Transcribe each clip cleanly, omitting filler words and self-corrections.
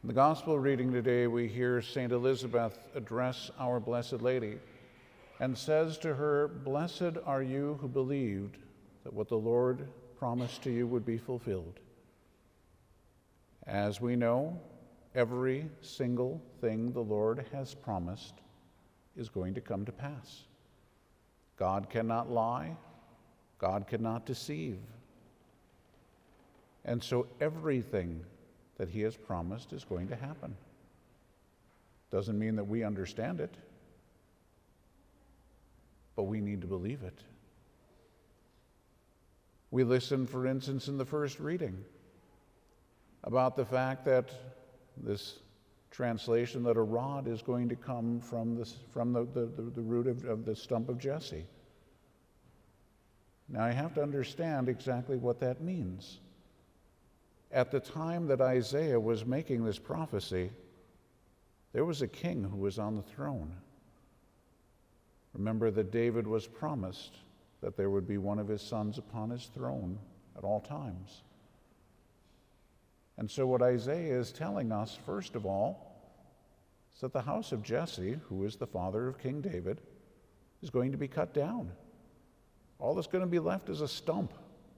the Gospel reading today, we hear St. Elizabeth address our Blessed Lady and says to her, "Blessed are you who believed that what the Lord promised to you would be fulfilled." As we know, every single thing the Lord has promised is going to come to pass. God cannot lie. God cannot deceive. And so everything that he has promised is going to happen. Doesn't mean that we understand it, but we need to believe it. We listened, for instance, in the first reading about the fact that this translation that a rod is going to come from the root of the stump of Jesse. Now, I have to understand exactly what that means. At the time that Isaiah was making this prophecy, there was a king who was on the throne. Remember that David was promised that there would be one of his sons upon his throne at all times. And so what Isaiah is telling us, first of all, is that the house of Jesse, who is the father of King David, is going to be cut down. All that's going to be left is a stump.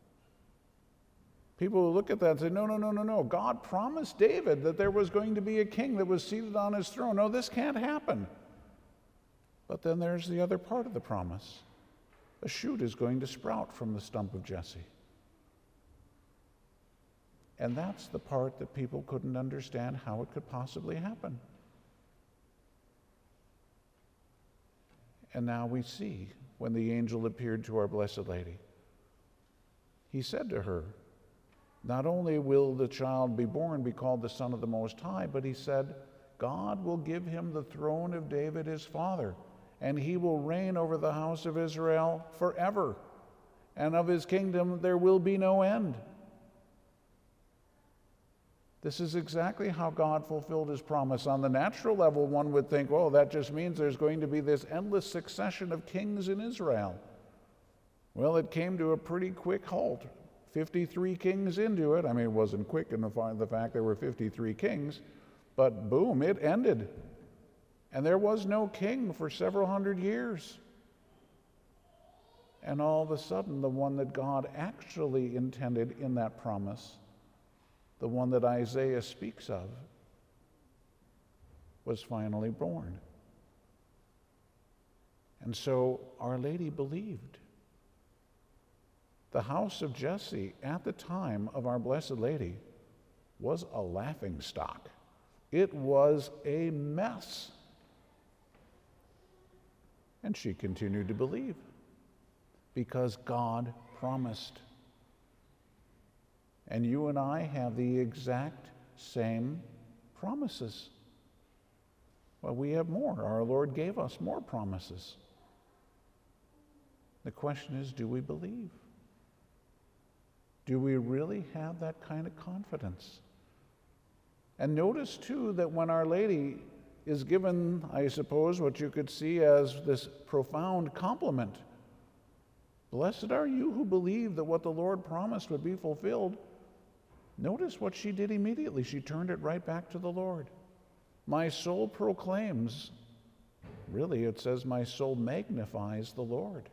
People will look at that and say, no. God promised David that there was going to be a king that was seated on his throne. No, this can't happen. But then there's the other part of the promise. A shoot is going to sprout from the stump of Jesse. And that's the part that people couldn't understand how it could possibly happen. And now we see when the angel appeared to our Blessed Lady. He said to her, not only will the child be born, be called the Son of the Most High, but he said, God will give him the throne of David his father, and he will reign over the house of Israel forever, and of his kingdom there will be no end. This is exactly how God fulfilled his promise. On the natural level, one would think, well, that just means there's going to be this endless succession of kings in Israel. Well, it came to a pretty quick halt. 53 kings into it. I mean, it wasn't quick in the fact there were 53 kings, but boom, it ended. And there was no king for several hundred years. And all of a sudden, the one that God actually intended in that promise, the one that Isaiah speaks of, was finally born. And so Our Lady believed. The house of Jesse at the time of our Blessed Lady was a laughingstock. It was a mess. And she continued to believe because God promised. And you and I have the exact same promises. Well, we have more. Our Lord gave us more promises. The question is, do we believe? Do we really have that kind of confidence? And notice, too, that when Our Lady is given, I suppose, what you could see as this profound compliment, blessed are you who believe that what the Lord promised would be fulfilled. Notice what she did immediately. She turned it right back to the Lord. My soul proclaims, really it says my soul magnifies the Lord.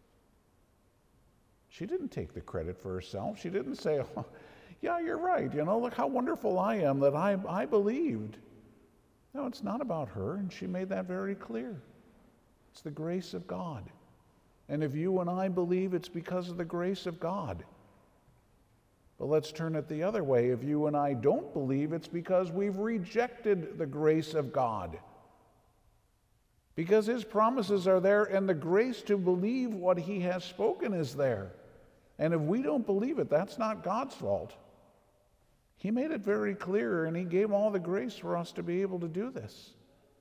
She didn't take the credit for herself. She didn't say, oh, yeah, you're right. Look how wonderful I am that I believed. No, it's not about her, and she made that very clear. It's the grace of God. And if you and I believe, it's because of the grace of God. But let's turn it the other way. If you and I don't believe, it's because we've rejected the grace of God. Because his promises are there, and the grace to believe what he has spoken is there. And if we don't believe it, that's not God's fault. He made it very clear, and he gave all the grace for us to be able to do this.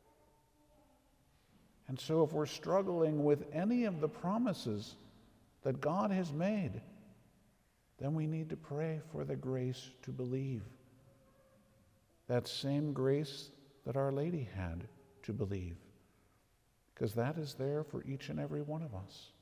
And so if we're struggling with any of the promises that God has made, then we need to pray for the grace to believe. That same grace that Our Lady had to believe. Because that is there for each and every one of us.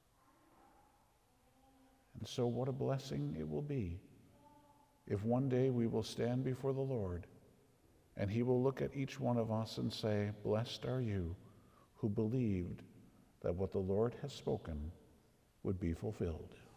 And so what a blessing it will be if one day we will stand before the Lord And he will look at each one of us and say, "Blessed are you who believed that what the Lord has spoken would be fulfilled."